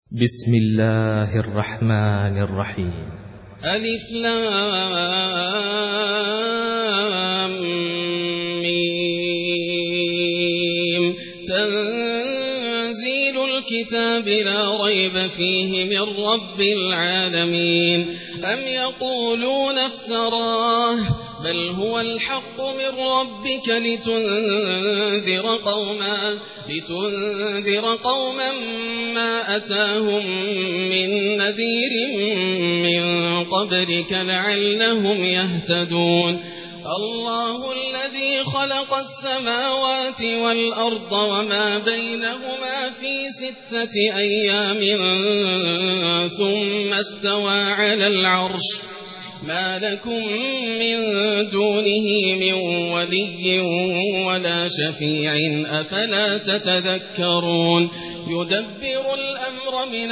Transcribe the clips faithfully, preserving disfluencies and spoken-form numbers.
بسم الله الرحمن الرحيم. ألف لام ميم. تنزيل الكتاب لا ريب فيه من رب العالمين. أم يقولون افتراه بل هو الحق من ربك لتنذر قوما لتنذر قوما ما أتاهم من نذير من قبلك لعلهم يهتدون. الله الذي خلق السماوات والأرض وما بينهما في ستة أيام ثم استوى على العرش ما لكم من دونه من ولي ولا شفيع أفلا تتذكرون. يدبر الأمر من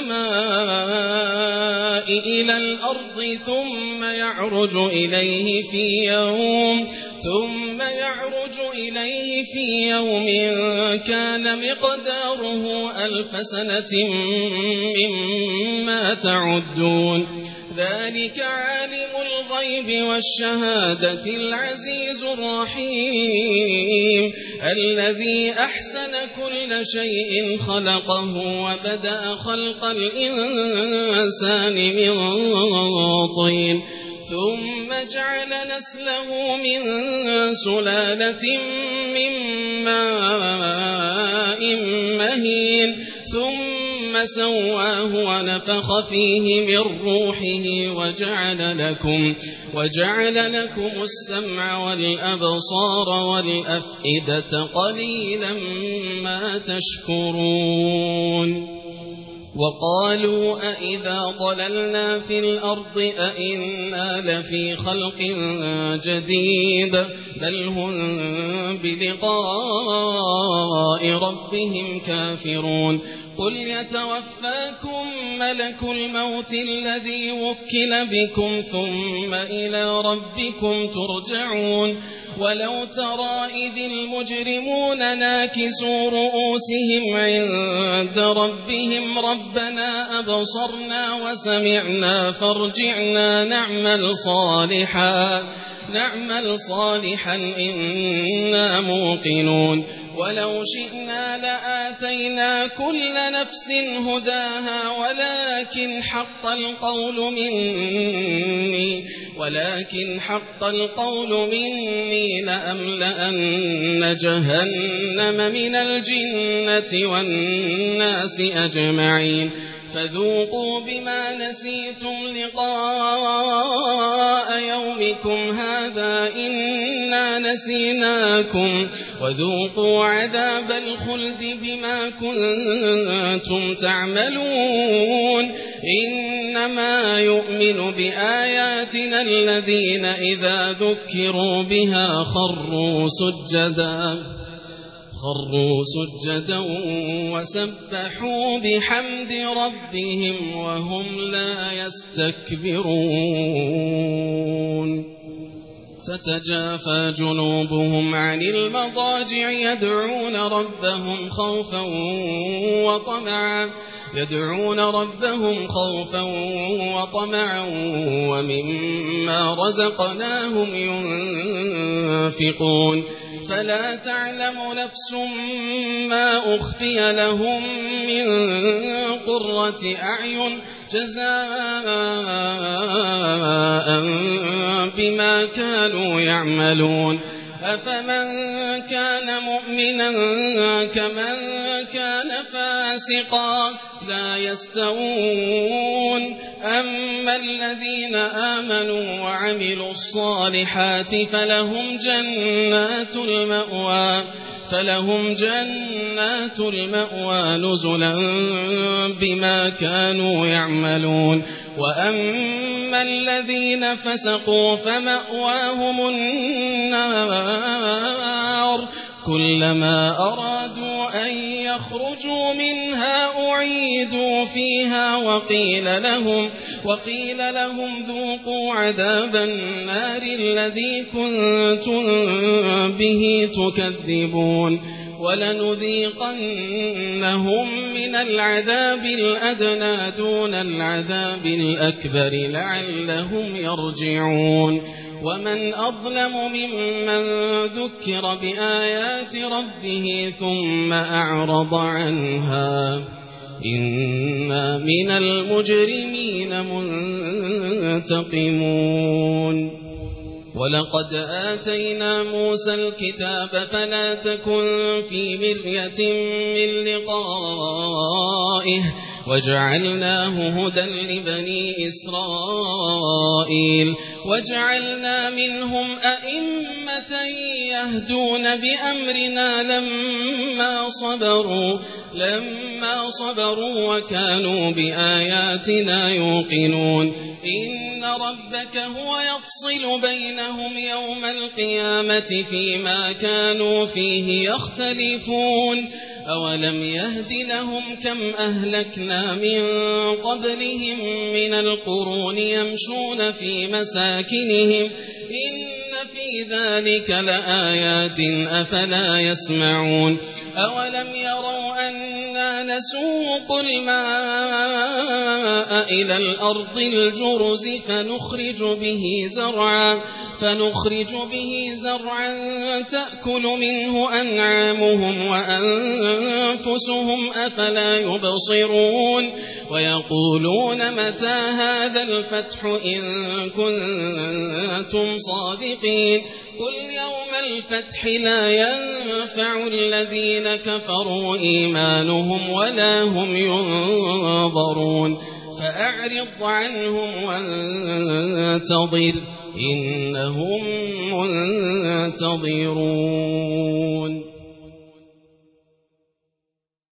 السماء إلى الأرض ثم يعرج إليه في يوم ثم يعرج إليه في يوم كان مقداره ألف سنة مما تعدون. ذلك عالم الغيب والشهادة العزيز الرحيم الذي أحسن كل شيء خلقه وبدأ خلق الإنسان من طين ثم جعل نسله من سلالة من ماء مهين ثم سواه ونفخ فيه من روحه وجعل لكم, وجعل لكم السمع والأبصار والأفئدة قليلا ما تشكرون. وقالوا أئذا ضللنا في الأرض أئنا لفي خلق جديد بل هم بلقاء ربهم كافرون. قل يتوفاكم ملك الموت الذي وكل بكم ثم إلى ربكم ترجعون. ولو ترى إذ المجرمون ناكسوا رؤوسهم عند ربهم ربنا أبصرنا وسمعنا فارجعنا نعمل صالحا نعمل صالحا إنا موقنون. ولو شئنا لآتينا كل نفس هداها ولكن حق القول مني ولكن حق القول مني لأملأن جهنم من الجنة والناس أجمعين. فذوقوا بما نسيتم لقاء يومكم هذا إنا نسيناكم وذوقوا عذاب الخلد بما كنتم تعملون. إنما يؤمن بآياتنا الذين إذا ذكروا بها خروا سجدا خروا سجدا وسبحوا بحمد ربهم وهم لا يستكبرون. تتجافى جنوبهم عن المضاجع يدعون ربهم خوفا وطمعا يدعون ربهم خوفا وطمعا ومما رزقناهم ينفقون. فلا تعلم نفس ما أخفي لهم من قرة أعين جزاء بما كانوا يعملون. أفمن كان مؤمنا كمن كان فاسقا لا يستوون. أما الذين آمنوا وعملوا الصالحات فلهم جنات المأوى فلهم جنات المأوى نزلا بما كانوا يعملون. وأما الذين فسقوا فمأواهم النار كلما أرادوا أن يخرجوا منها أعيدوا فيها وقيل لهم, وقيل لهم ذوقوا عذاب النار الذي كنتم به تكذبون. ولنذيقنهم من العذاب الأدنى دون العذاب الأكبر لعلهم يرجعون ومن أظلم ممن ذكر بآيات ربه ثم أعرض عنها إنا من المجرمين منتقمون ولقد آتينا موسى الكتاب فلا تكن في مرية من لقائه وجعلناه هدى لبني إسرائيل وجعلنا منهم أئمة يهدون بأمرنا لما صبروا لما صبروا وكانوا بآياتنا يوقنون إن ربك هو يفصل بينهم يوم القيامة فيما كانوا فيه يختلفون أولم يهد لهم كم أهلكنا من قبلهم من القرون يمشون في مساكنهم إن في ذلك لآيات أفلا يسمعون أولم يروا أنا نسوق الماء إلى الأرض الجرز فنخرج به زرعا فنخرج به زرعا تأكل منه أنعامهم وأنفسهم أفلا يبصرون ويقولون متى هذا الفتح إن كنتم صادقين قل يوم الفتح لا ينفع الذين كفروا إيمانهم ولا هم ينظرون فأعرض عنهم وانتظر إنهم منتظرون